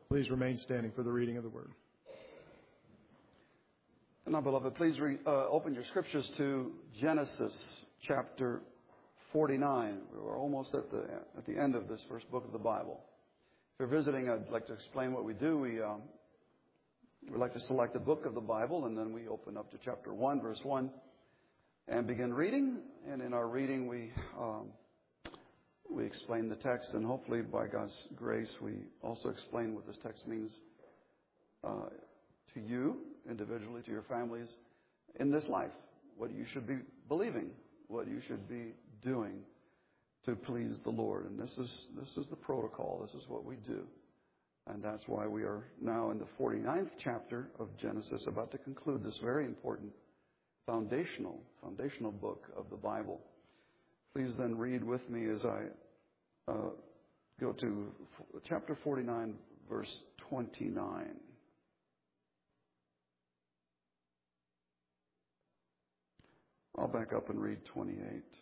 Please remain standing for the reading of the word. And now, beloved, please open your scriptures to Genesis chapter 49. We're almost at the end of this first book of the Bible. If you're visiting, I'd like to explain what we do. We like to select a book of the Bible, and then we open up to chapter 1, verse 1, and begin reading. And in our reading, we explain the text, and hopefully, by God's grace, we also explain what this text means to you individually, to your families in this life, what you should be believing, what you should be doing to please the Lord. And this is the protocol. This is what we do. And that's why we are now in the 49th chapter of Genesis, about to conclude this very important foundational book of the Bible. Please then read with me as I go to chapter 49, verse 29. I'll back up and read 28.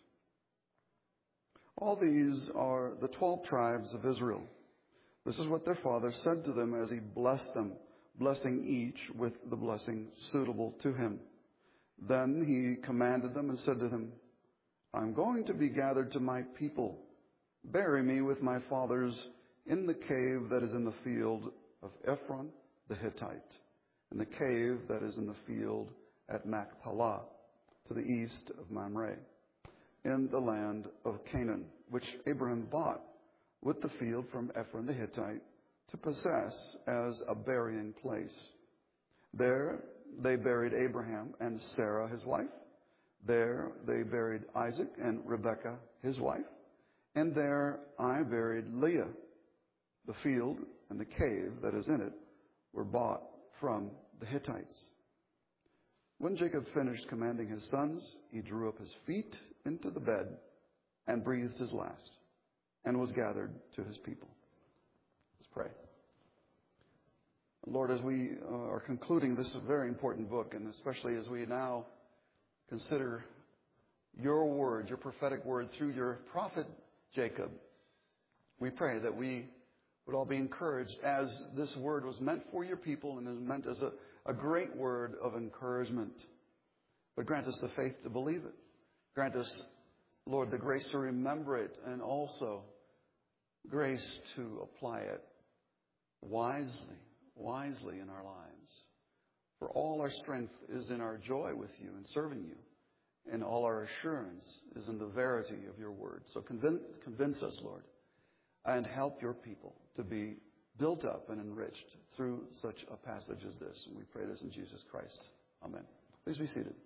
All these are the 12 tribes of Israel. This is what their father said to them as he blessed them, blessing each with the blessing suitable to him. Then he commanded them and said to them, I'm going to be gathered to my people. Bury me with my fathers in the cave that is in the field of Ephron the Hittite, in the cave that is in the field at Machpelah, to the east of Mamre, in the land of Canaan, which Abraham bought with the field from Ephron the Hittite to possess as a burying place. There they buried Abraham and Sarah his wife. There they buried Isaac and Rebekah his wife. And there I buried Leah. The field and the cave that is in it were bought from the Hittites. When Jacob finished commanding his sons, he drew up his feet into the bed and breathed his last and was gathered to his people. Let's pray. Lord, as we are concluding this very important book, and especially as we now consider your word, your prophetic word through your prophet Jacob, we pray that we would all be encouraged as this word was meant for your people and is meant as a great word of encouragement. But grant us the faith to believe it. Grant us, Lord, the grace to remember it, and also grace to apply it wisely in our lives. For all our strength is in our joy with you and serving you, and all our assurance is in the verity of your word. So convince us, Lord, and help your people to be built up and enriched through such a passage as this. And we pray this in Jesus Christ. Amen. Please be seated.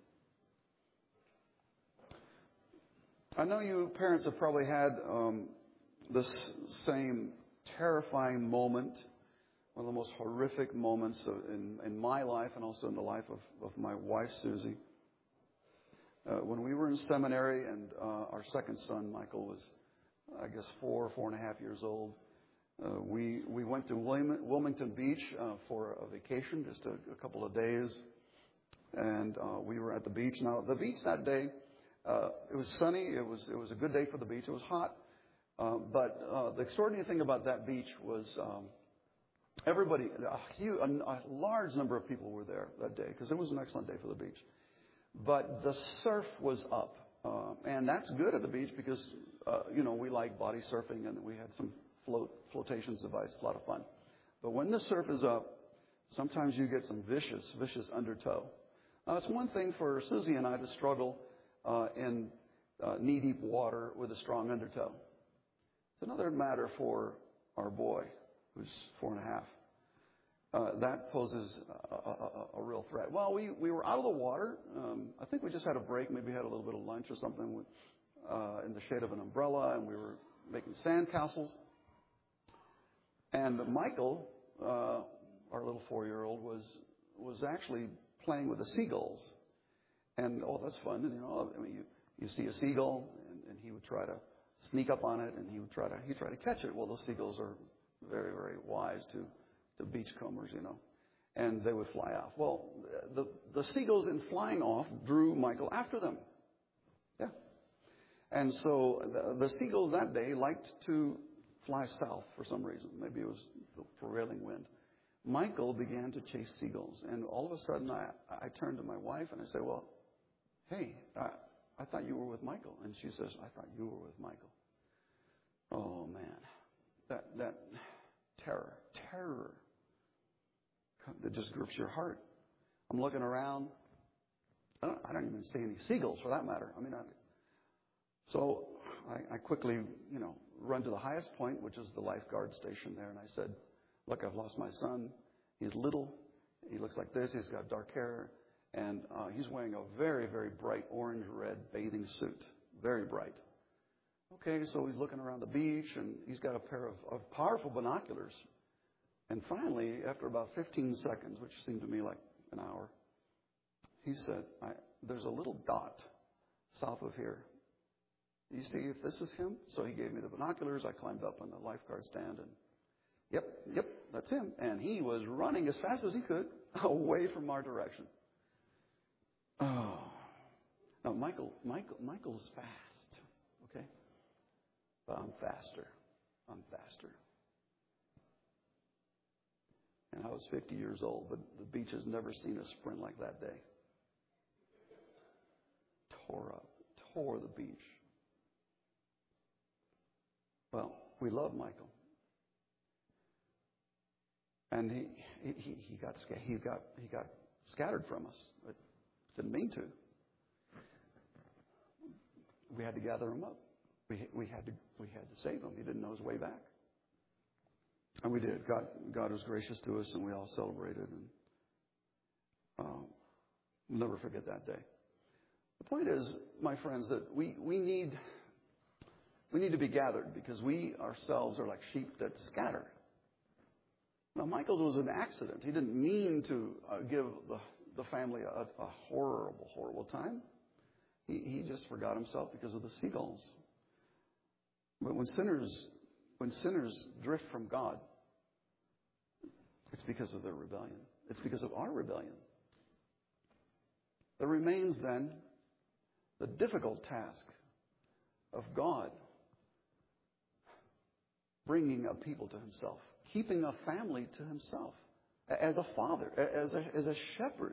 I know you parents have probably had this same terrifying moment, one of the most horrific moments in my life and also in the life of my wife, Susie. When we were in seminary and our second son, Michael, was, I guess, 4 and a half years old, we went to Wilmington Beach for a vacation, just a couple of days. And we were at the beach. Now, the beach that day, it was sunny. It was a good day for the beach. It was hot. But the extraordinary thing about that beach was everybody, a large number of people were there that day because it was an excellent day for the beach. But the surf was up. And that's good at the beach because, we like body surfing, and we had some flotations device, a lot of fun. But when the surf is up, sometimes you get some vicious undertow. Now, it's one thing for Susie and I to struggle in knee-deep water with a strong undertow. It's another matter for our boy, who's 4 and a half. That poses a real threat. Well, we were out of the water. I think we just had a break, maybe had a little bit of lunch or something in the shade of an umbrella, and we were making sand castles. And Michael, our little 4-year-old, was actually playing with the seagulls. And, that's fun. And, you see a seagull, and he would try to sneak up on it, and he'd try to catch it. Well, those seagulls are very, very wise to beachcombers, and they would fly off. Well, the seagulls in flying off drew Michael after them. Yeah. And so the seagulls that day liked to fly south for some reason. Maybe it was the prevailing wind. Michael began to chase seagulls. And all of a sudden, I turned to my wife and I said, well, hey, I thought you were with Michael. And she says, I thought you were with Michael. Oh, man. That terror that just grips your heart. I'm looking around. I don't even see any seagulls for that matter. So I quickly, run to the highest point, which is the lifeguard station there. And I said, look, I've lost my son. He's little. He looks like this. He's got dark hair. And he's wearing a very, very bright orange-red bathing suit. Very bright. Okay, so he's looking around the beach, and he's got a pair of powerful binoculars. And finally, after about 15 seconds, which seemed to me like an hour, he said, there's a little dot south of here. You see if this is him? So he gave me the binoculars. I climbed up on the lifeguard stand, and yep, that's him. And he was running as fast as he could away from our direction. Oh. Now, Michael's fast, okay? But I'm faster. And I was 50 years old, but the beach has never seen a sprint like that day. Tore the beach. Well, we love Michael. And he got scattered from us. But didn't mean to. We had to gather him up. We had to save him. He didn't know his way back. And we did. God was gracious to us, and we all celebrated. And we'll never forget that day. The point is, my friends, that we need to be gathered because we ourselves are like sheep that scatter. Now, Michael's was an accident. He didn't mean to give the family a horrible time. He just forgot himself because of the seagulls. But when sinners drift from God, it's because of their rebellion. It's because of our rebellion. There remains then the difficult task of God bringing a people to himself, keeping a family to himself, as a father, as a shepherd.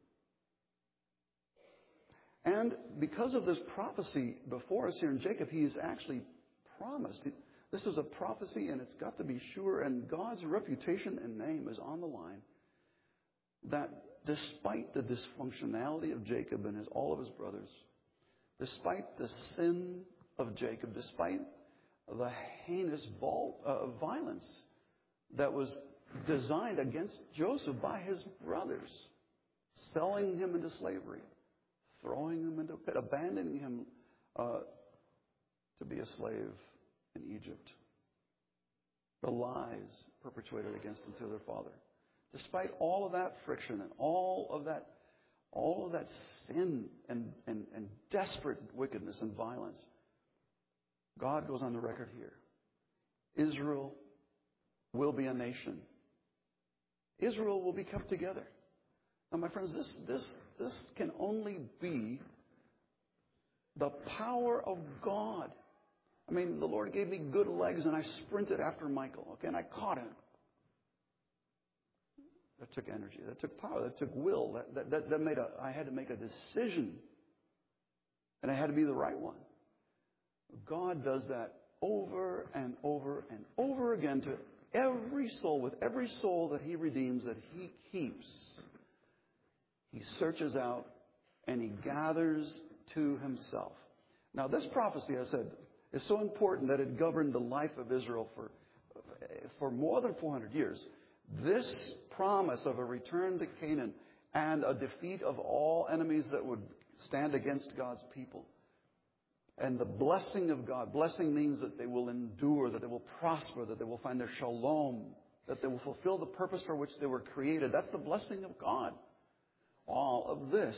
And because of this prophecy before us here in Jacob, he is actually promised. This is a prophecy, and it's got to be sure, and God's reputation and name is on the line, that despite the dysfunctionality of Jacob and all of his brothers, despite the sin of Jacob, despite the heinous violence that was designed against Joseph by his brothers, selling him into slavery, throwing him into a pit, abandoning him to be a slave in Egypt. The lies perpetuated against him to their father. Despite all of that friction and all of that sin and desperate wickedness and violence, God goes on the record here. Israel will be a nation. Israel will be kept together. Now, my friends, this can only be the power of God. I mean, the Lord gave me good legs, and I sprinted after Michael, okay, and I caught him. That took energy. That took power. That took will. I had to make a decision, and it had to be the right one. God does that over and over and over again to every soul. With every soul that he redeems, that he keeps, he searches out and he gathers to himself. Now, this prophecy, I said, is so important that it governed the life of Israel for more than 400 years. This promise of a return to Canaan and a defeat of all enemies that would stand against God's people. And the blessing of God. Blessing means that they will endure, that they will prosper, that they will find their shalom, that they will fulfill the purpose for which they were created. That's the blessing of God. All of this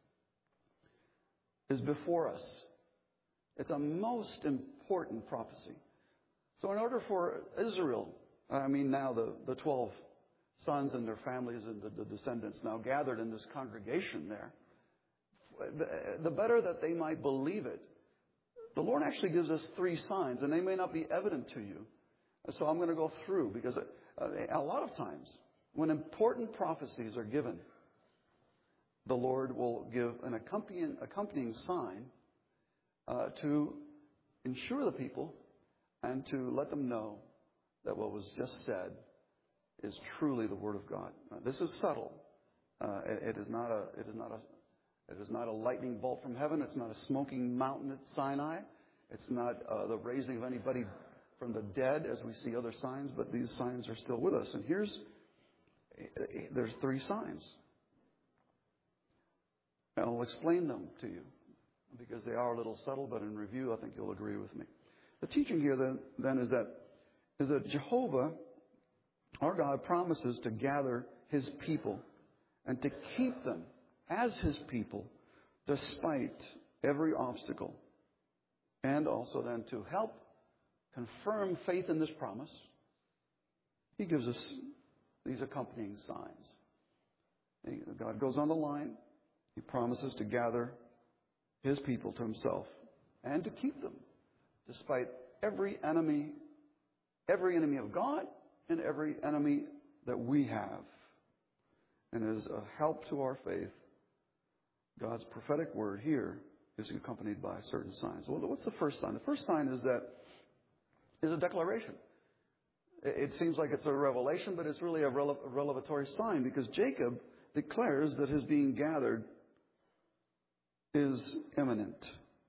is before us. It's a most important prophecy. So in order for Israel, now the 12 sons and their families and the descendants now gathered in this congregation there, the better that they might believe it, the Lord actually gives us 3 signs, and they may not be evident to you. So I'm going to go through, because a lot of times when important prophecies are given, the Lord will give an accompanying sign to ensure the people and to let them know that what was just said is truly the Word of God. This is subtle. It is not a lightning bolt from heaven. It's not a smoking mountain at Sinai. It's not the raising of anybody from the dead, as we see other signs, but these signs are still with us. And there's 3 signs. And I'll explain them to you, because they are a little subtle, but in review, I think you'll agree with me. The teaching here then is that Jehovah, our God, promises to gather His people and to keep them as His people despite every obstacle. And also then to help confirm faith in this promise, He gives us these accompanying signs. God goes on the line. He promises to gather His people to Himself and to keep them despite every enemy of God and every enemy that we have. And as a help to our faith, God's prophetic word here is accompanied by certain signs. Well, what's the first sign? The first sign is a declaration. It seems like it's a revelation, but it's really a revelatory sign, because Jacob declares that his being gathered is imminent.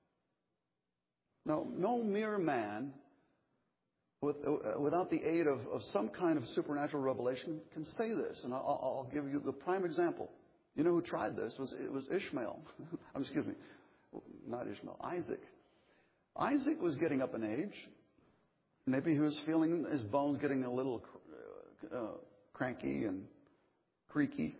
Now, no mere man, without the aid of some kind of supernatural revelation, can say this. And I'll give you the prime example. You know who tried this? It was Ishmael. Excuse me, not Ishmael, Isaac. Isaac was getting up in age. Maybe he was feeling his bones getting a little cranky and creaky.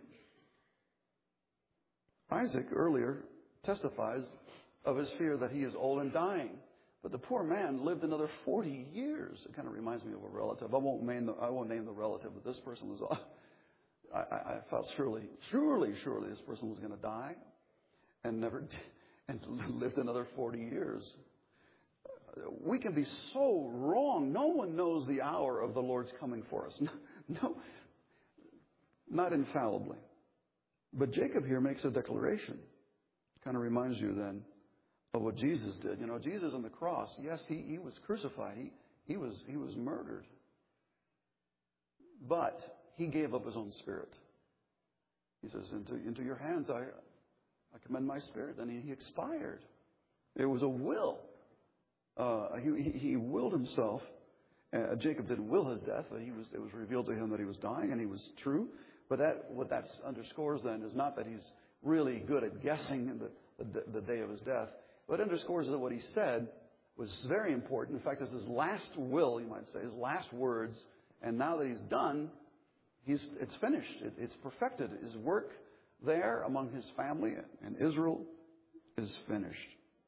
Isaac earlier testifies of his fear that he is old and dying. But the poor man lived another 40 years. It kind of reminds me of a relative. I won't name the relative, but this person was... I felt surely this person was going to die and lived another 40 years. We can be so wrong. No one knows the hour of the Lord's coming for us. No, not infallibly. But Jacob here makes a declaration. Kind of reminds you then of what Jesus did. You know, Jesus on the cross, yes, he was crucified. He was murdered. But He gave up His own spirit. He says, into your hands I commend my spirit. And he expired. It was a will. He willed himself. Jacob didn't will his death. It was revealed to him that he was dying, and he was true. But what that underscores then is not that he's really good at guessing the day of his death. What underscores that what he said was very important. In fact, it's his last will, you might say, his last words. And now that he's done, it's finished. It's perfected. His work there among his family and Israel is finished.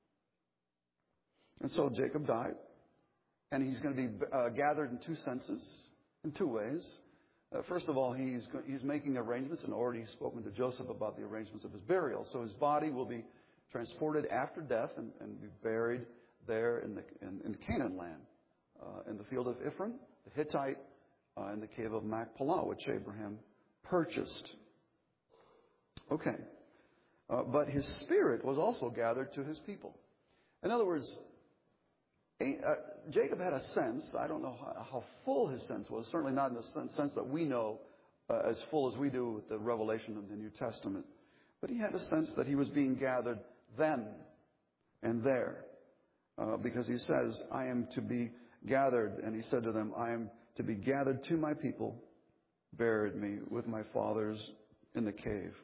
And so Jacob died, and he's going to be gathered in 2 senses, in 2 ways. First of all, he's making arrangements, and already spoken to Joseph about the arrangements of his burial. So his body will be transported after death and be buried there in Canaan land, in the field of Ephron, the Hittite, in the cave of Machpelah, which Abraham purchased. Okay. But his spirit was also gathered to his people. In other words, Jacob had a sense. I don't know how full his sense was. Certainly not in the sense that we know as full as we do with the revelation of the New Testament. But he had a sense that he was being gathered then and there. Because he says, I am to be gathered. And he said to them, I am to be gathered to my people. Buried me with my fathers in the cave.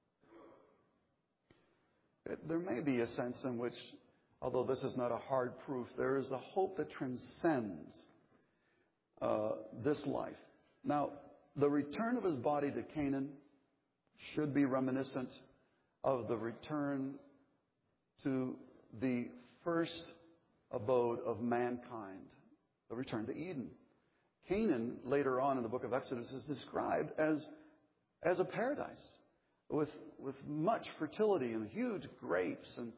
There may be a sense in which, although this is not a hard proof, there is a hope that transcends this life. Now, the return of his body to Canaan should be reminiscent of the return to the first abode of mankind, the return to Eden. Canaan, later on in the book of Exodus, is described as a paradise with much fertility and huge grapes and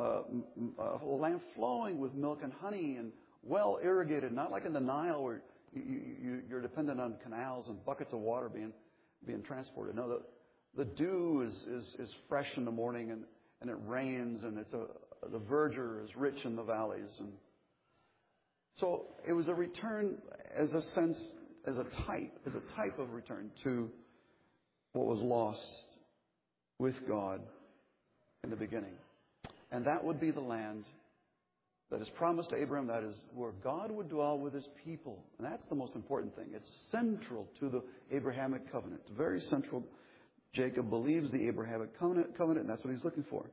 land flowing with milk and honey and well irrigated, not like in the Nile where you're dependent on canals and buckets of water being transported. No, the dew is fresh in the morning, and it rains, and the verdure is rich in the valleys. And so it was a return as a type of return to what was lost with God in the beginning. And that would be the land that is promised to Abraham. That is where God would dwell with his people. And that's the most important thing. It's central to the Abrahamic covenant. It's very central. Jacob believes the Abrahamic covenant, and that's what he's looking for.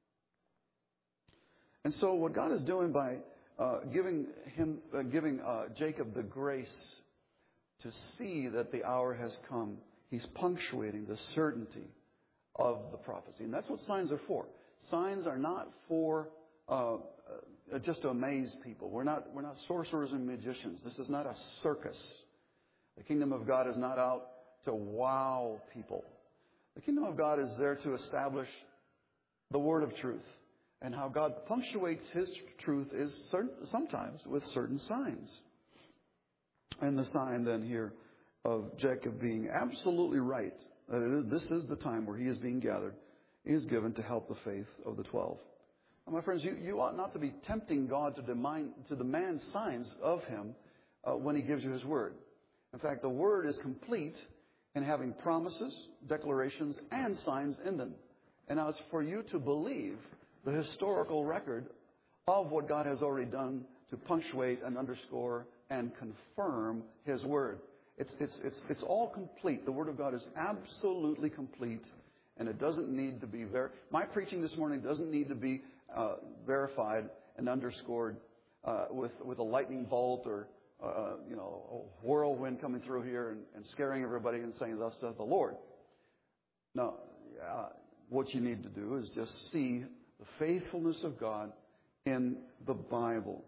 And so what God is doing by giving Jacob the grace to see that the hour has come, he's punctuating the certainty of the prophecy. And that's what signs are for. Signs are not for just to amaze people. We're not sorcerers and magicians. This is not a circus. The kingdom of God is not out to wow people. The kingdom of God is there to establish the word of truth. And how God punctuates his truth is sometimes with certain signs. And the sign then here of Jacob being absolutely right, that this is the time where he is being gathered, is given to help the faith of the 12. Now, my friends, you ought not to be tempting God to demand signs of him when he gives you his word. In fact, the word is complete in having promises, declarations, and signs in them. And now it's for you to believe the historical record of what God has already done to punctuate and underscore and confirm his word. It's all complete. The word of God is absolutely complete, and it doesn't need to be my preaching this morning doesn't need to be verified and underscored with a lightning bolt or a whirlwind coming through here and scaring everybody and saying, "Thus saith the Lord." No, what you need to do is just see the faithfulness of God in the Bible.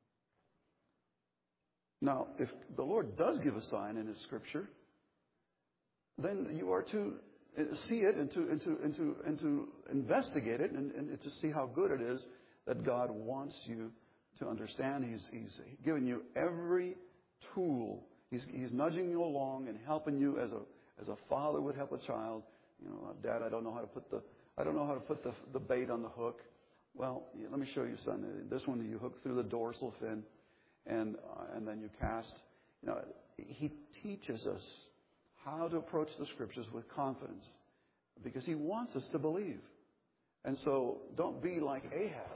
Now, if the Lord does give a sign in his scripture, then you are to see it and to investigate it and to see how good it is that God wants you to understand. He's given you every tool. He's nudging you along and helping you as a father would help a child. Dad, I don't know how to put the bait on the hook. Well, let me show you, son. This one you hook through the dorsal fin, and then you cast. He teaches us how to approach the scriptures with confidence, because he wants us to believe. And so, don't be like Ahaz.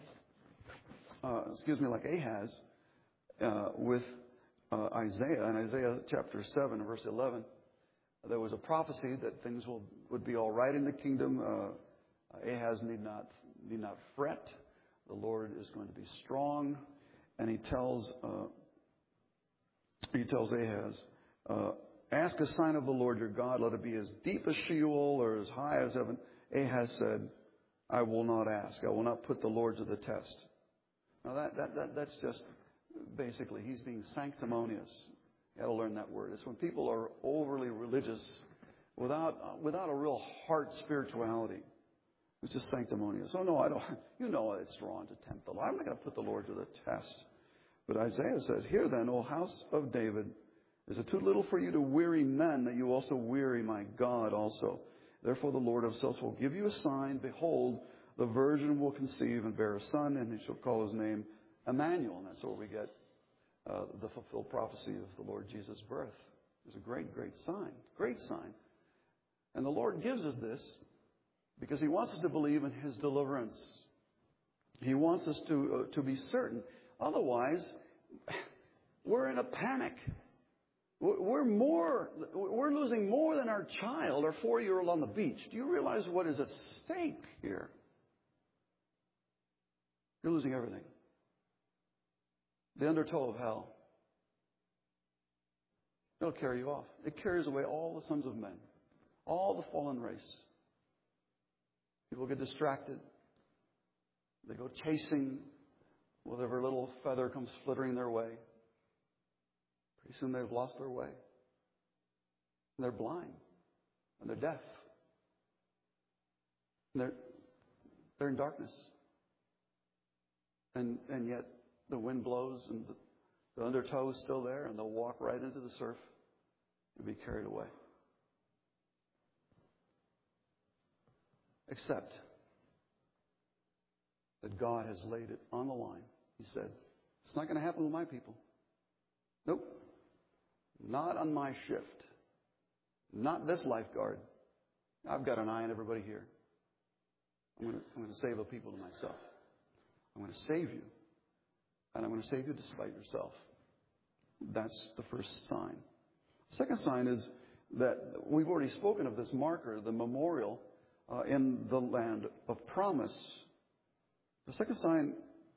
With Isaiah. In Isaiah chapter 7, verse 11, there was a prophecy that things would be all right in the kingdom. Ahaz need not fret. The Lord is going to be strong. And he tells Ahaz, ask a sign of the Lord your God. Let it be as deep as Sheol or as high as heaven. Ahaz said, I will not ask. I will not put the Lord to the test. Now that's just basically he's being sanctimonious. You got to learn that word. It's when people are overly religious without a real heart spirituality. It's just sanctimonious. Oh no, I don't. It's wrong to tempt the Lord. I'm not going to put the Lord to the test. But Isaiah says, "Hear then, O house of David, is it too little for you to weary men that you also weary my God also? Therefore the Lord of hosts will give you a sign. Behold, the virgin will conceive and bear a son, and he shall call his name Emmanuel." And that's where we get the fulfilled prophecy of the Lord Jesus' birth. It's a great, great sign. Great sign. And the Lord gives us this because he wants us to believe in his deliverance. He wants us to be certain. Otherwise, we're in a panic. We're losing more than our child, our 4-year-old on the beach. Do you realize what is at stake here? You're losing everything. The undertow of hell. It'll carry you off. It carries away all the sons of men, all the fallen race. People get distracted. They go chasing whatever little feather comes flittering their way. Pretty soon they've lost their way. And they're blind. And they're deaf. And they're in darkness. And yet the wind blows and The undertow is still there, and they'll walk right into the surf and be carried away. Except that God has laid it on the line. He said, it's not going to happen with my people. Nope. Not on my shift. Not this lifeguard. I've got an eye on everybody here. I'm going to save a people to myself. I'm going to save you. And I'm going to save you despite yourself. That's the first sign. Second sign is that we've already spoken of this marker, the memorial in the land of promise. The second sign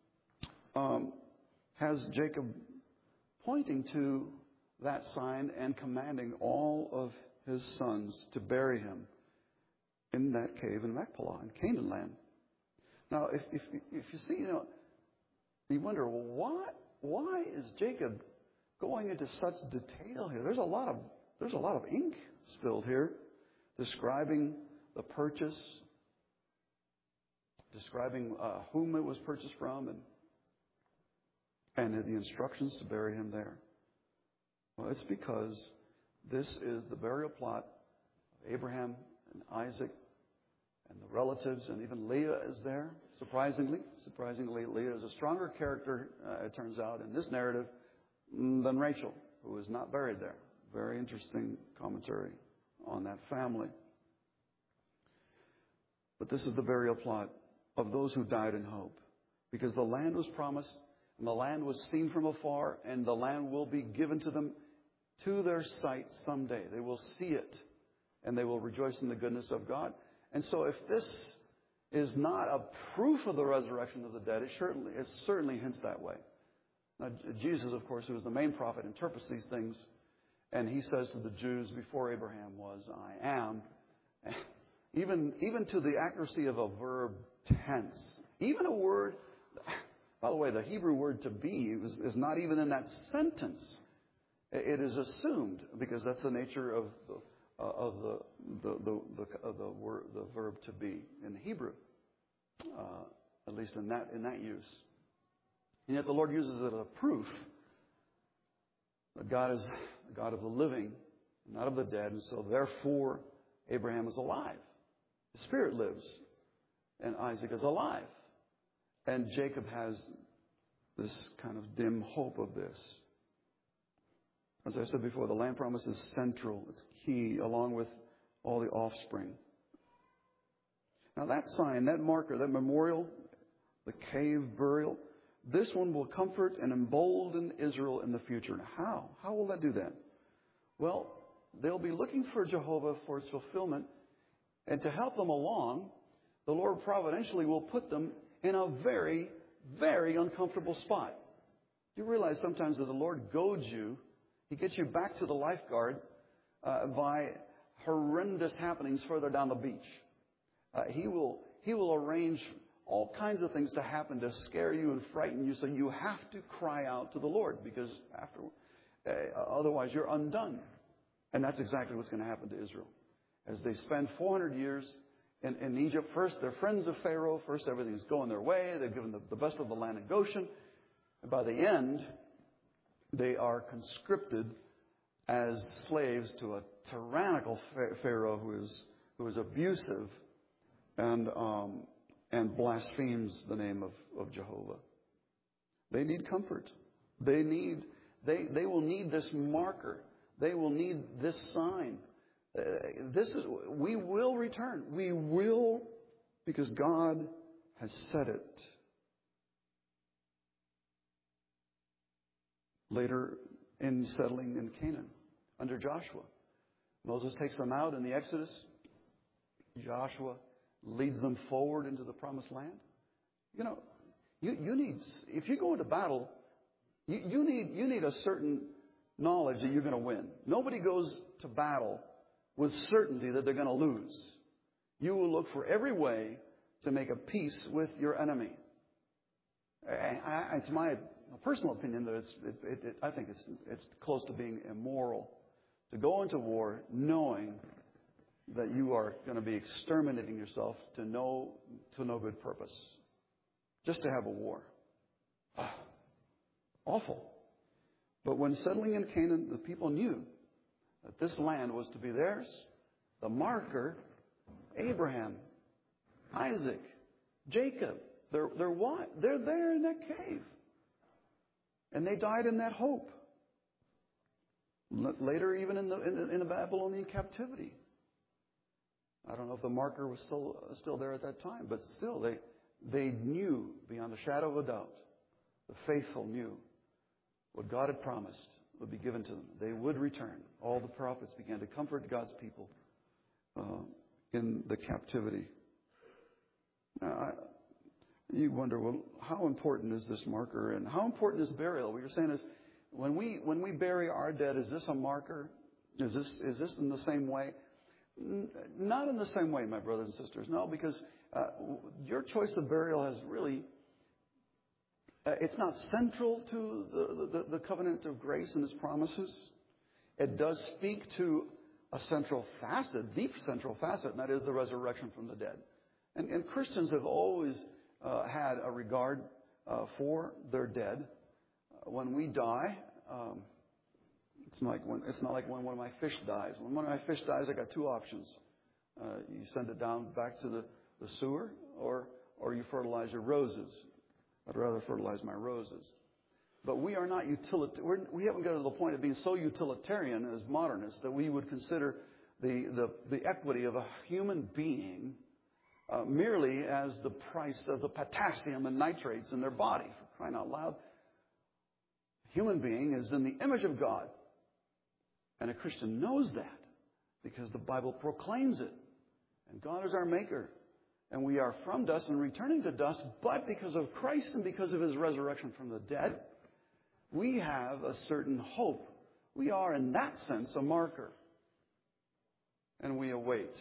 has Jacob pointing to that sign and commanding all of his sons to bury him in that cave in Machpelah, in Canaan land. Now, if you see, you wonder, well, why is Jacob going into such detail here? There's a lot of ink spilled here, describing the purchase, describing whom it was purchased from, and the instructions to bury him there. Well, it's because this is the burial plot of Abraham and Isaac and the relatives, and even Leah is there. Surprisingly, Leah is a stronger character, it turns out, in this narrative than Rachel, who is not buried there. Very interesting commentary on that family. But this is the burial plot of those who died in hope, because the land was promised, and the land was seen from afar, and the land will be given to them to their sight someday. They will see it, and they will rejoice in the goodness of God. And so if this is not a proof of the resurrection of the dead, it certainly hints that way. Now, Jesus, of course, who is the main prophet, interprets these things, and he says to the Jews, before Abraham was, I am. Even to the accuracy of a verb tense. Even a word, by the way, the Hebrew word to be is not even in that sentence. It is assumed, because that's the nature of the verb to be in Hebrew, at least in that use. And yet the Lord uses it as a proof that God is the God of the living, not of the dead, and so therefore Abraham is alive. The Spirit lives, and Isaac is alive. And Jacob has this kind of dim hope of this. As I said before, the land promise is central. It's key, along with all the offspring. Now that sign, that marker, that memorial, the cave burial, this one will comfort and embolden Israel in the future. Now how? How will that do that? Well, they'll be looking for Jehovah for its fulfillment. And to help them along, the Lord providentially will put them in a very, very uncomfortable spot. You realize sometimes that the Lord goads you. He gets you back to the lifeguard by horrendous happenings further down the beach. He will arrange all kinds of things to happen to scare you and frighten you, so you have to cry out to the Lord, because otherwise you're undone. And that's exactly what's going to happen to Israel. As they spend 400 years in Egypt, first they're friends of Pharaoh, first everything's going their way, they're given the best of the land in Goshen. And by the end, they are conscripted as slaves to a tyrannical Pharaoh who is abusive and blasphemes the name of Jehovah. They need comfort. They will need this marker. They will need this sign. We will return. We will, because God has said it. Later in settling in Canaan under Joshua, Moses takes them out in the Exodus. Joshua leads them forward into the promised land. You need, if you go into battle, you need a certain knowledge that you're going to win. Nobody goes to battle with certainty that they're going to lose. You will look for every way to make a peace with your enemy. It's my personal opinion that I think it's close to being immoral to go into war knowing that you are going to be exterminating yourself to no good purpose, just to have a war. Awful. But when settling in Canaan, the people knew that this land was to be theirs. The marker, Abraham, Isaac, Jacob, they're what? They're there in that cave. And they died in that hope. Later, even in the Babylonian captivity. I don't know if the marker was still there at that time, but still, they knew beyond a shadow of a doubt. The faithful knew what God had promised would be given to them. They would return. All the prophets began to comfort God's people in the captivity. Now, you wonder, well, how important is this marker, and how important is burial? What you're saying is, when we bury our dead, is this a marker? Is this in the same way? Not in the same way, my brothers and sisters. No, because your choice of burial has really, it's not central to the covenant of grace and His promises. It does speak to a central facet, deep central facet, and that is the resurrection from the dead. And Christians have always had a regard for their dead. When we die, it's not like when one of my fish dies. When one of my fish dies, I got two options. You send it down back to the sewer, or you fertilize your roses. I'd rather fertilize my roses. But we are not utilitarian. We haven't got to the point of being so utilitarian as modernists that we would consider the equity of a human being merely as the price of the potassium and nitrates in their body. For crying out loud. A human being is in the image of God. And a Christian knows that because the Bible proclaims it. And God is our maker. And we are from dust and returning to dust. But because of Christ and because of His resurrection from the dead, we have a certain hope. We are, in that sense, a marker. And we await.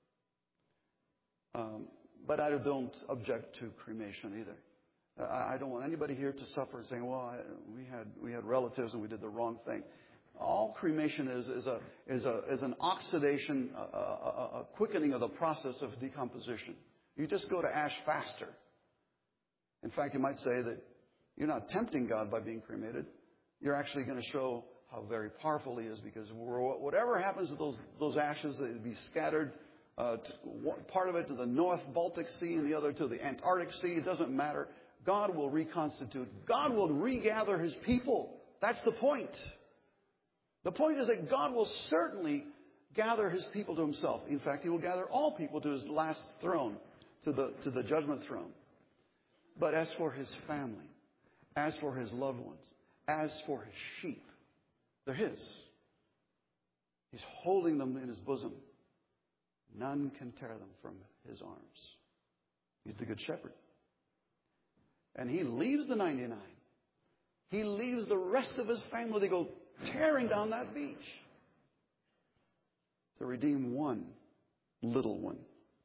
But I don't object to cremation either. I don't want anybody here to suffer saying, well, we had relatives and we did the wrong thing. All cremation is an oxidation, a quickening of the process of decomposition. You just go to ash faster. In fact, you might say that you're not tempting God by being cremated. You're actually going to show how very powerful He is, because whatever happens to those ashes, they'll be scattered. Part of it to the North Baltic Sea and the other to the Antarctic Sea. It doesn't matter. God will reconstitute. God will regather His people. That's the point. The point is that God will certainly gather His people to Himself. In fact, He will gather all people to His last throne, to the judgment throne. But as for His family, as for His loved ones, as for His sheep, they're His. He's holding them in His bosom. None can tear them from His arms. He's the Good Shepherd. And He leaves the 99. He leaves the rest of His family to go tearing down that beach to redeem one little one.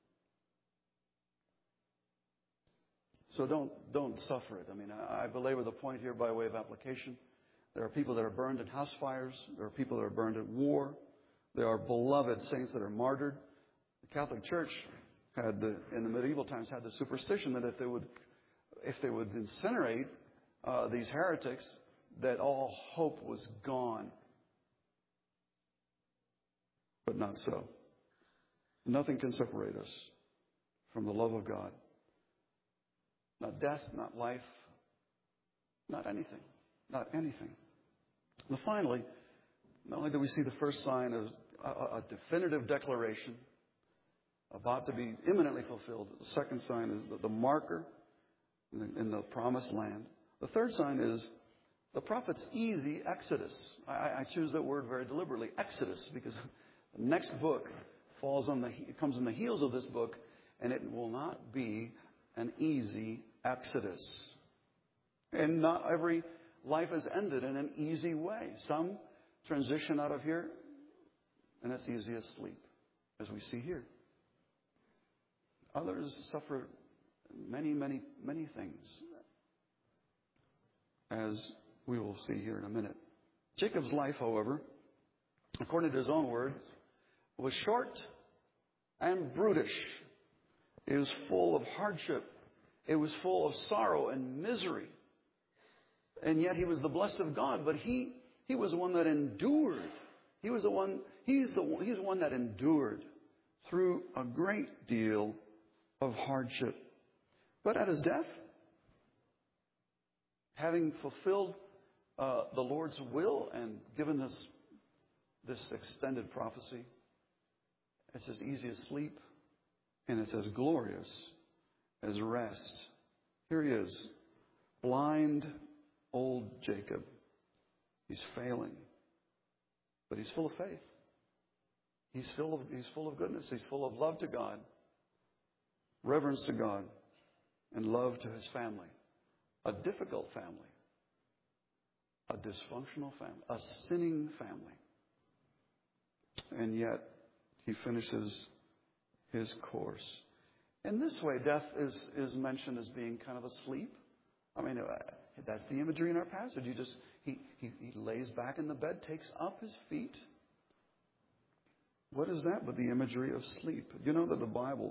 So don't suffer it. I mean, I belabor the point here by way of application. There are people that are burned in house fires. There are people that are burned at war. There are beloved saints that are martyred. The Catholic Church in the medieval times, had the superstition that if they would incinerate these heretics, that all hope was gone. But not so. Nothing can separate us from the love of God. Not death, not life, not anything. Not anything. And finally, not only do we see the first sign of a definitive declaration about to be imminently fulfilled, the second sign is the marker in the promised land. The third sign is the prophet's easy exodus. I choose that word very deliberately, exodus, because the next book comes on the heels of this book, and it will not be an easy exodus. And not every life is ended in an easy way. Some transition out of here, and it's easy as sleep, as we see here. Others suffer many, many, many things, as we will see here in a minute. Jacob's life, however, according to his own words, was short and brutish. It was full of hardship. It was full of sorrow and misery. And yet he was the blessed of God, but he He was one that endured. He's one that endured through a great deal of hardship. But at his death, having fulfilled the Lord's will and given us this extended prophecy, it's as easy as sleep, and it's as glorious as rest. Here he is, blind old Jacob. He's failing, but he's full of faith. He's full of goodness. He's full of love to God, reverence to God, and love to his family. A difficult family, a dysfunctional family, a sinning family. And yet, he finishes his course. In this way, death is mentioned as being kind of asleep. I mean, that's the imagery in our passage. He lays back in the bed, takes up his feet. What is that but the imagery of sleep? You know that the Bible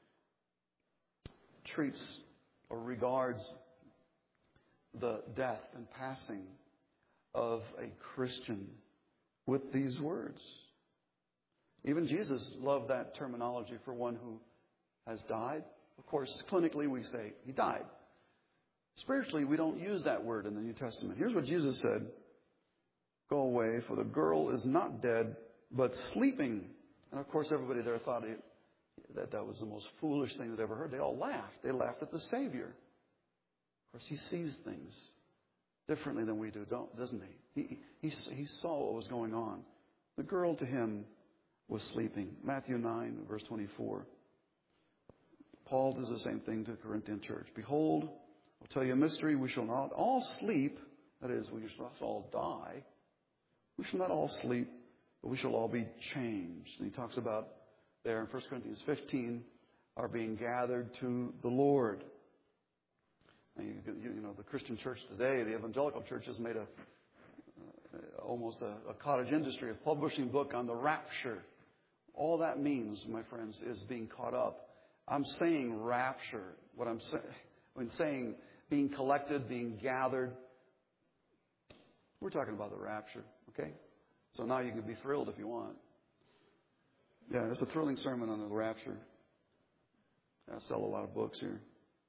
treats or regards the death and passing of a Christian with these words. Even Jesus loved that terminology for one who has died. Of course, clinically we say he died. Spiritually, we don't use that word in the New Testament. Here's what Jesus said. Go away, for the girl is not dead, but sleeping. And of course, everybody there thought that was the most foolish thing they'd ever heard. They all laughed. They laughed at the Savior. Of course, he sees things differently than we do, doesn't he? He saw what was going on. The girl to him was sleeping. Matthew 9, verse 24. Paul does the same thing to the Corinthian church. Behold, I'll tell you a mystery. We shall not all sleep. That is, we shall not all die. We shall not all sleep, but we shall all be changed. And he talks about there in 1 Corinthians 15, are being gathered to the Lord. And you know, the Christian church today, the evangelical church, has made almost a cottage industry of publishing a book on the rapture. All that means, my friends, is being caught up. I'm saying rapture. What I'm saying being collected, being gathered. We're talking about the rapture, okay? So now you can be thrilled if you want. Yeah, it's a thrilling sermon on the rapture. I sell a lot of books here.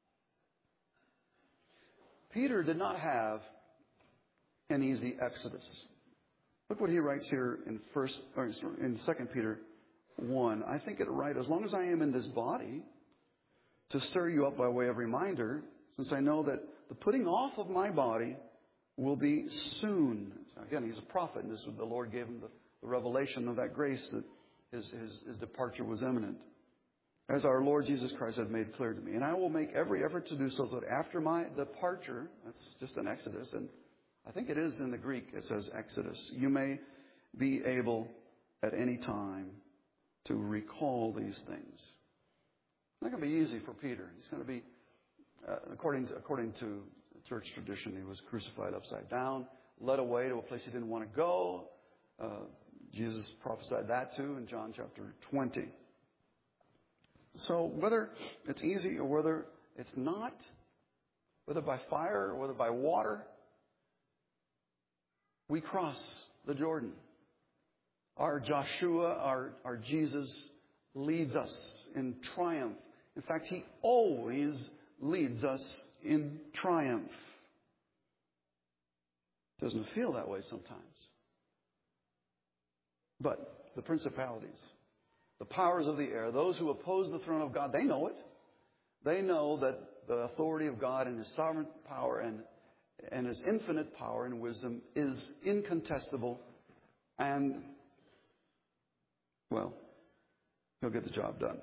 Peter did not have an easy exodus. Look what he writes here in 2 Peter 1. I think it right, as long as I am in this body, to stir you up by way of reminder, since I know that the putting off of my body will be soon. Again, he's a prophet, and the Lord gave him the revelation of that grace that his departure was imminent, as our Lord Jesus Christ has made clear to me. And I will make every effort to do so that after my departure, that's just an exodus, and I think it is in the Greek, it says exodus, you may be able at any time to recall these things. It's not going to be easy for Peter. He's going to be, according to church tradition, he was crucified upside down, led away to a place he didn't want to go. Jesus prophesied that too in John chapter 20. So whether it's easy or whether it's not, whether by fire or whether by water, we cross the Jordan. Our Joshua, our Jesus, leads us in triumph. In fact, he always leads us in triumph. Doesn't feel that way sometimes. But the principalities, the powers of the air, those who oppose the throne of God, they know it. They know that the authority of God and his sovereign power and his infinite power and wisdom is incontestable. And, well, he'll get the job done.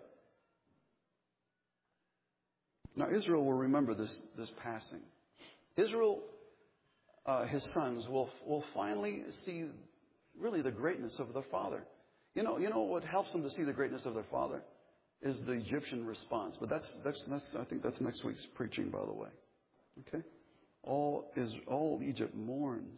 Now, Israel will remember this passing. Israel, his sons, will finally see really the greatness of their father. You know what helps them to see the greatness of their father is the Egyptian response. But that's I think that's next week's preaching, by the way. Okay? All Egypt mourns.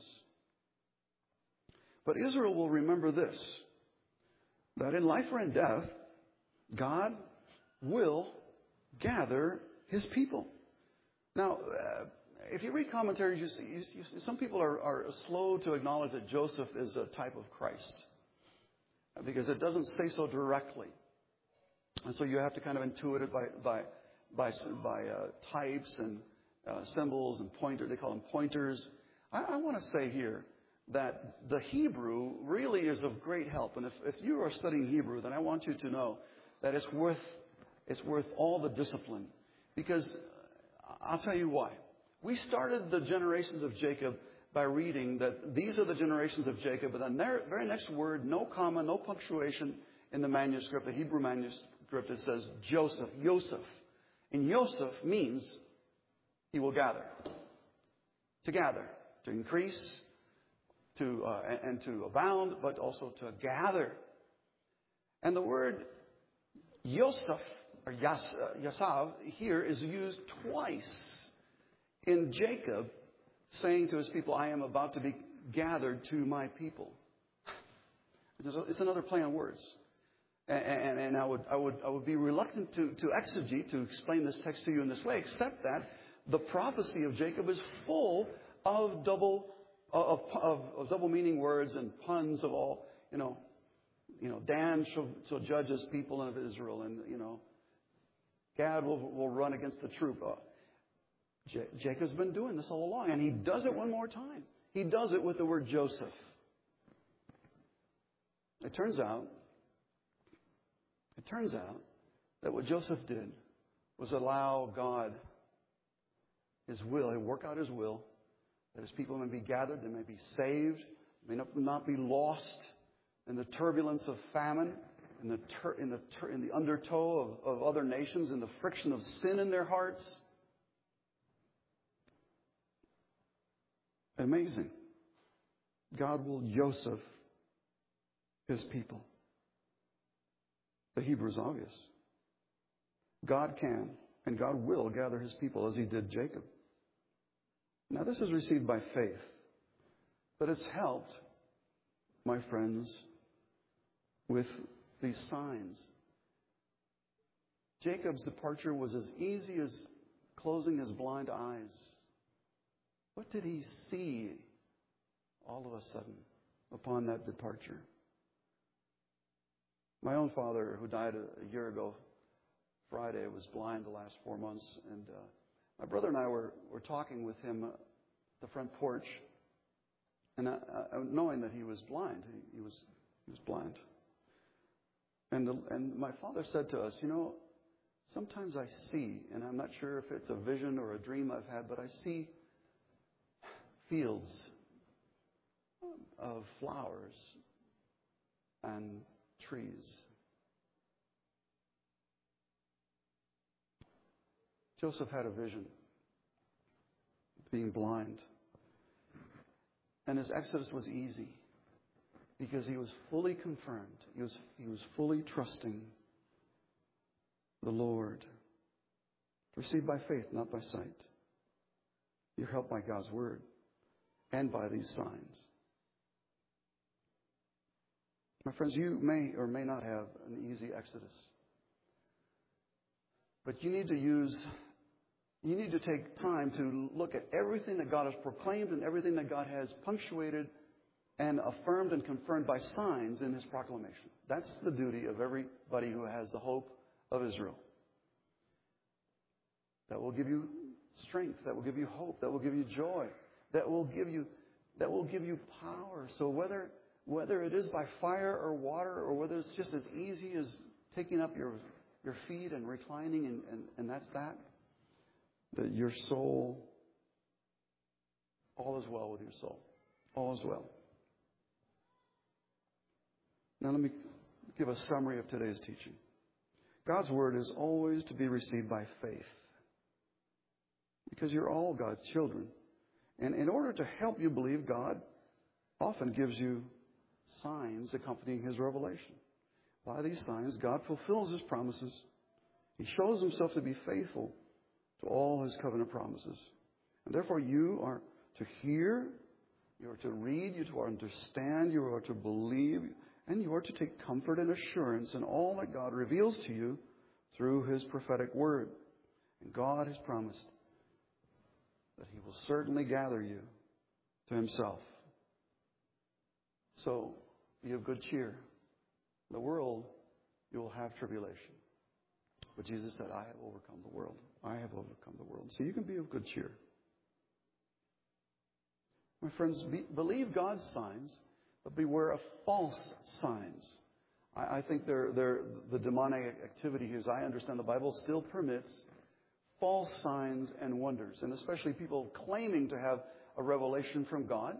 But Israel will remember this, that in life or in death, God will gather his people. Now, if you read commentaries, you see some people are slow to acknowledge that Joseph is a type of Christ because it doesn't say so directly. And so you have to kind of intuit it by types and symbols and pointers. They call them pointers. I want to say here that the Hebrew really is of great help. And if you are studying Hebrew, then I want you to know that it's worth all the discipline. Because I'll tell you why. We started the generations of Jacob by reading that these are the generations of Jacob. But then the very next word, no comma, no punctuation in the manuscript, the Hebrew manuscript, it says Joseph, Yosef. And Yosef means he will gather. To gather, to increase, and to abound, but also to gather. And the word Yosef, or Yasav, here is used twice in Jacob saying to his people, I am about to be gathered to my people. It's another play on words. And I would be reluctant to exegete, to explain this text to you in this way, except that the prophecy of Jacob is full of double meaning words and puns of all, Dan shall judge his people of Israel, and, Gad will run against the troop. Jacob's been doing this all along, and he does it one more time. He does it with the word Joseph. It turns out that what Joseph did was allow God, His will, He'd work out His will, that His people may be gathered, they may be saved, may not be lost in the turbulence of famine, in the undertow of other nations, in the friction of sin in their hearts. Amazing. God will Joseph His people. The Hebrew is obvious. God can and God will gather His people as He did Jacob. Now this is received by faith, but it's helped, my friends, with these signs. Jacob's departure was as easy as closing his blind eyes. What did he see all of a sudden upon that departure? My own father, who died a year ago Friday, was blind the last 4 months, and my brother and I were talking with him at the front porch, and knowing that he was blind, he was blind. And my father said to us, sometimes I see, and I'm not sure if it's a vision or a dream I've had, but I see fields of flowers and trees. Joseph had a vision, being blind. And his exodus was easy because he was fully confirmed. He was fully trusting the Lord. Received by faith, not by sight. You're helped by God's word and by these signs. My friends, you may or may not have an easy exodus. But you need to take time to look at everything that God has proclaimed and everything that God has punctuated and affirmed and confirmed by signs in His proclamation. That's the duty of everybody who has the hope of Israel. That will give you strength. That will give you hope. That will give you joy. That will give you power. So whether it is by fire or water, or whether it's just as easy as taking up your feet and reclining, and that's that your soul, all is well with your soul. All is well. Now let me give a summary of today's teaching. God's word is always to be received by faith, because you're all God's children. And in order to help you believe, God often gives you signs accompanying His revelation. By these signs, God fulfills His promises. He shows Himself to be faithful to all His covenant promises. And therefore you are to hear, you are to read, you are to understand, you are to believe, and you are to take comfort and assurance in all that God reveals to you through His prophetic word. And God has promised that He will certainly gather you to Himself. So, be of good cheer. In the world, you will have tribulation. But Jesus said, I have overcome the world. I have overcome the world. So you can be of good cheer. My friends, believe God's signs, but beware of false signs. I think the demonic activity here, as I understand the Bible, still permits false signs and wonders, and especially people claiming to have a revelation from God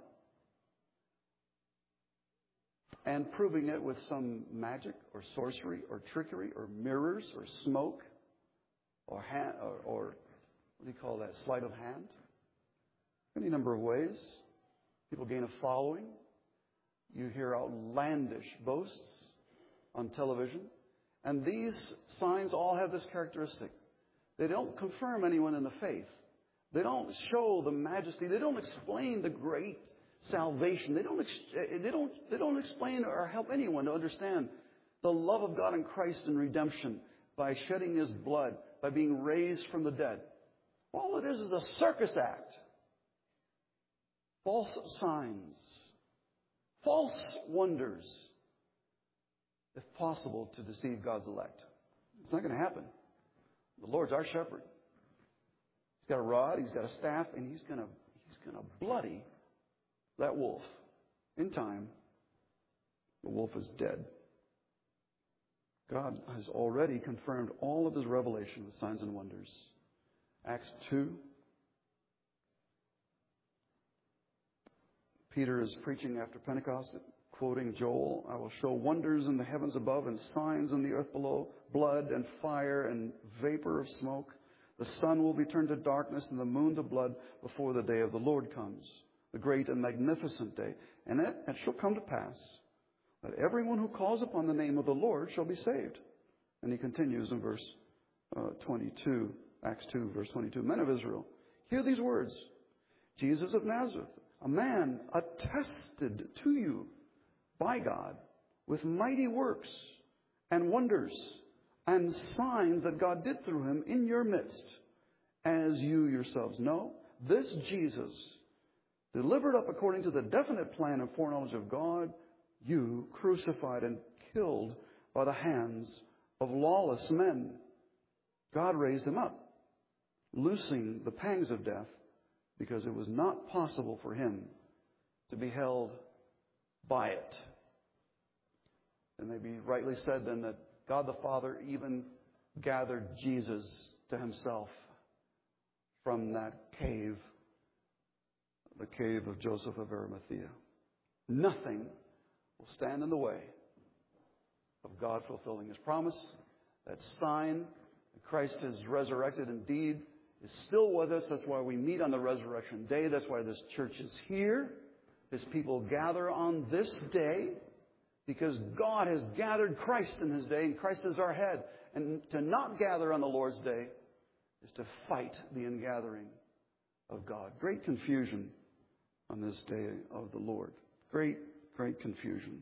and proving it with some magic or sorcery or trickery or mirrors or smoke or what do you call that, sleight of hand? Any number of ways. People gain a following. You hear outlandish boasts on television. And these signs all have this characteristic. They don't confirm anyone in the faith. They don't show the majesty. They don't explain the great salvation. They don't explain or help anyone to understand the love of God in Christ and redemption by shedding His blood, by being raised from the dead. All it is a circus act. False signs, false wonders, if possible, to deceive God's elect. It's not going to happen. The Lord's our shepherd. He's got a rod, He's got a staff, and He's going to bloody that wolf. In time, the wolf is dead. God has already confirmed all of His revelation with signs and wonders. Acts 2. Peter is preaching after Pentecost, quoting Joel, I will show wonders in the heavens above and signs in the earth below, blood and fire and vapor of smoke. The sun will be turned to darkness and the moon to blood before the day of the Lord comes, the great and magnificent day. And it shall come to pass that everyone who calls upon the name of the Lord shall be saved. And he continues in verse 22, Acts 2, verse 22. Men of Israel, hear these words. Jesus of Nazareth, a man attested to you by God with mighty works and wonders and signs that God did through Him in your midst, as you yourselves know. This Jesus, delivered up according to the definite plan and foreknowledge of God, you crucified and killed by the hands of lawless men. God raised Him up, loosing the pangs of death, because it was not possible for Him to be held by it. It may be rightly said then that God the Father even gathered Jesus to Himself from that cave, the cave of Joseph of Arimathea. Nothing will stand in the way of God fulfilling His promise. That sign that Christ is resurrected indeed is still with us. That's why we meet on the resurrection day. That's why this church is here. His people gather on this day because God has gathered Christ in His day, and Christ is our head. And to not gather on the Lord's day is to fight the ingathering of God. Great confusion on this day of the Lord. Great, great confusion.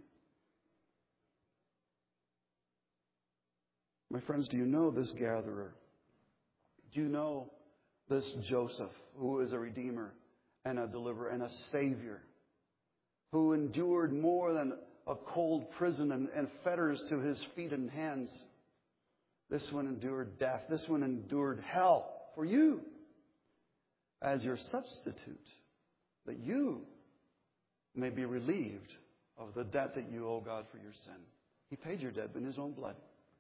My friends, do you know this gatherer? Do you know this Joseph, who is a redeemer and a deliverer and a savior, who endured more than a cold prison and fetters to his feet and hands? This one endured death. This one endured hell for you as your substitute, that you may be relieved of the debt that you owe God for your sin. He paid your debt in His own blood.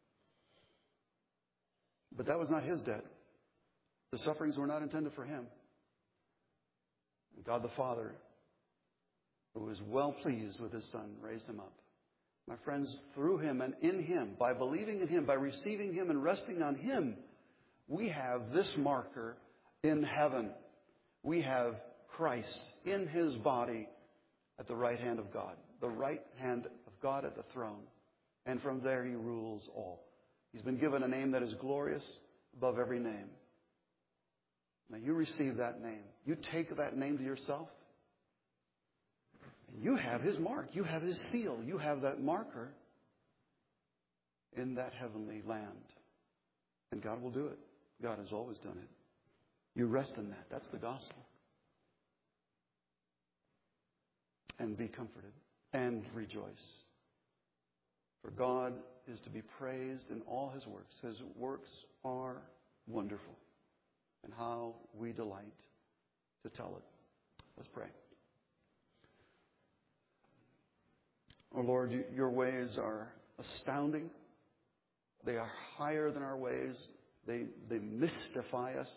But that was not His debt. The sufferings were not intended for Him. God the Father, who was well pleased with His Son, raised Him up. My friends, through Him and in Him, by believing in Him, by receiving Him and resting on Him, we have this marker in heaven. We have Christ in His body at the right hand of God. The right hand of God at the throne. And from there He rules all. He's been given a name that is glorious above every name. Now you receive that name. You take that name to yourself. And you have His mark. You have His seal. You have that marker in that heavenly land. And God will do it. God has always done it. You rest in that. That's the gospel. And be comforted and rejoice. For God is to be praised in all His works. His works are wonderful. And how we delight to tell it. Let's pray. Oh Lord, your ways are astounding. They are higher than our ways. They mystify us.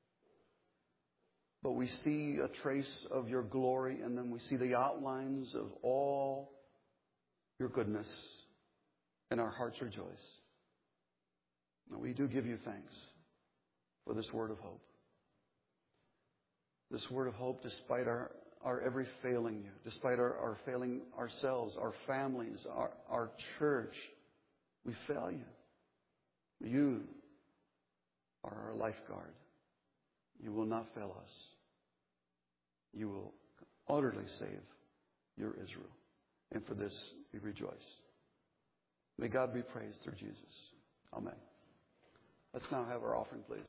But we see a trace of your glory, and then we see the outlines of all your goodness, and our hearts rejoice. And we do give you thanks for this word of hope. This word of hope, despite our every failing you, despite our failing ourselves, our families, our church, we fail you. You are our lifeguard. You will not fail us. You will utterly save your Israel. And for this we rejoice. May God be praised through Jesus. Amen. Let's now have our offering, please.